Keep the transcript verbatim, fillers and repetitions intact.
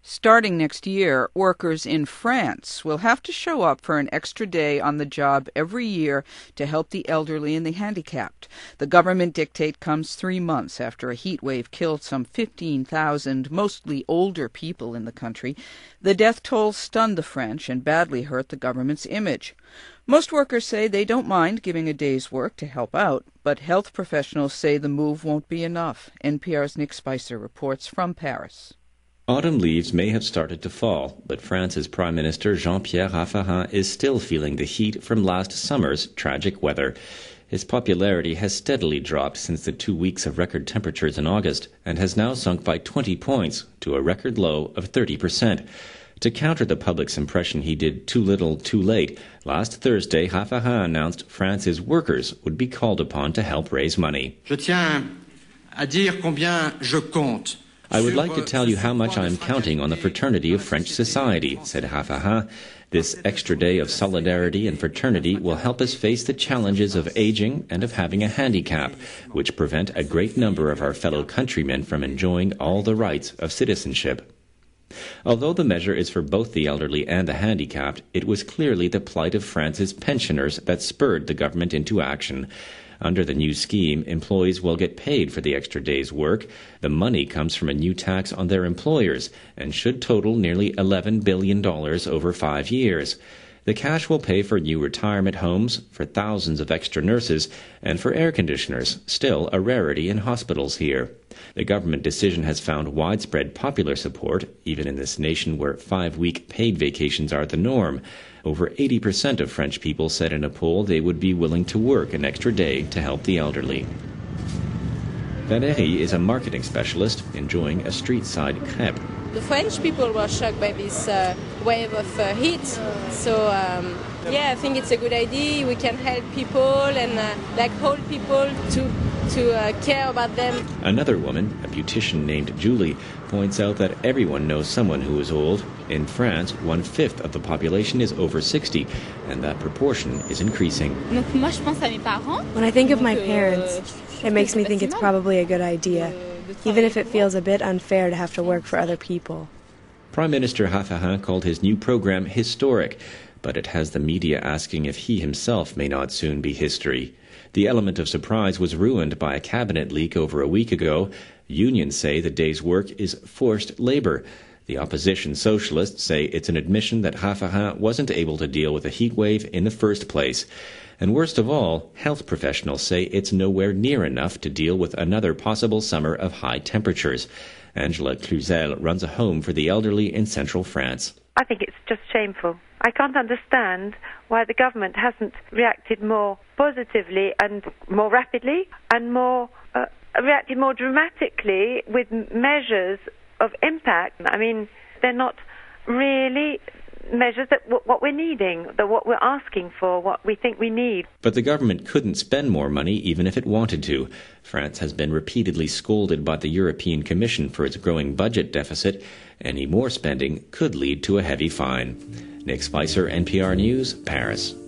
Starting next year, workers in France will have to show up for an extra day on the job every year to help the elderly and the handicapped. The government dictate comes three months after a heat wave killed some fifteen thousand, mostly older people in the country. The death toll stunned the French and badly hurt the government's image. Most workers say they don't mind giving a day's work to help out, but health professionals say the move won't be enough. N P R's Nick Spicer reports from Paris. Autumn leaves may have started to fall, but France's Prime Minister Jean-Pierre Raffarin is still feeling the heat from last summer's tragic weather. His popularity has steadily dropped since the two weeks of record temperatures in August and has now sunk by twenty points to a record low of thirty percent. To counter the public's impression he did too little, too late, last Thursday Raffarin announced France's workers would be called upon to help raise money. Je tiens à dire combien je compte. I would like to tell you how much I am counting on the fraternity of French society, said Raffarin. This extra day of solidarity and fraternity will help us face the challenges of aging and of having a handicap, which prevent a great number of our fellow countrymen from enjoying all the rights of citizenship. Although the measure is for both the elderly and the handicapped, it was clearly the plight of France's pensioners that spurred the government into action. Under the new scheme, employees will get paid for the extra day's work. The money comes from a new tax on their employers and should total nearly eleven billion dollars over five years. The cash will pay for new retirement homes, for thousands of extra nurses, and for air conditioners, still a rarity in hospitals here. The government decision has found widespread popular support, even in this nation where five-week paid vacations are the norm. Over eighty percent of French people said in a poll they would be willing to work an extra day to help the elderly. Valérie is a marketing specialist enjoying a street-side crêpe. The French people were shocked by this uh, wave of uh, heat, so um, yeah, I think it's a good idea. We can help people and uh, like hold people to to uh, care about them. Another woman, a beautician named Julie, points out that everyone knows someone who is old. In France, one-fifth of the population is over sixty, and that proportion is increasing. When I think of my parents, it makes me think it's probably a good idea, even if it feels a bit unfair to have to work for other people. Prime Minister Raffarin called his new program historic, but it has the media asking if he himself may not soon be history. The element of surprise was ruined by a cabinet leak over a week ago. Unions say the day's work is forced labor. The opposition socialists say it's an admission that Raffarin wasn't able to deal with a heat wave in the first place. And worst of all, health professionals say it's nowhere near enough to deal with another possible summer of high temperatures. Angela Cluzel runs a home for the elderly in central France. I think it's just shameful. I can't understand why the government hasn't reacted more positively and more rapidly and more uh, reacted more dramatically with measures of impact. I mean, they're not really measures that w- what we're needing, that what we're asking for, what we think we need. But the government couldn't spend more money even if it wanted to. France has been repeatedly scolded by the European Commission for its growing budget deficit. Any more spending could lead to a heavy fine. Nick Spicer, N P R News, Paris.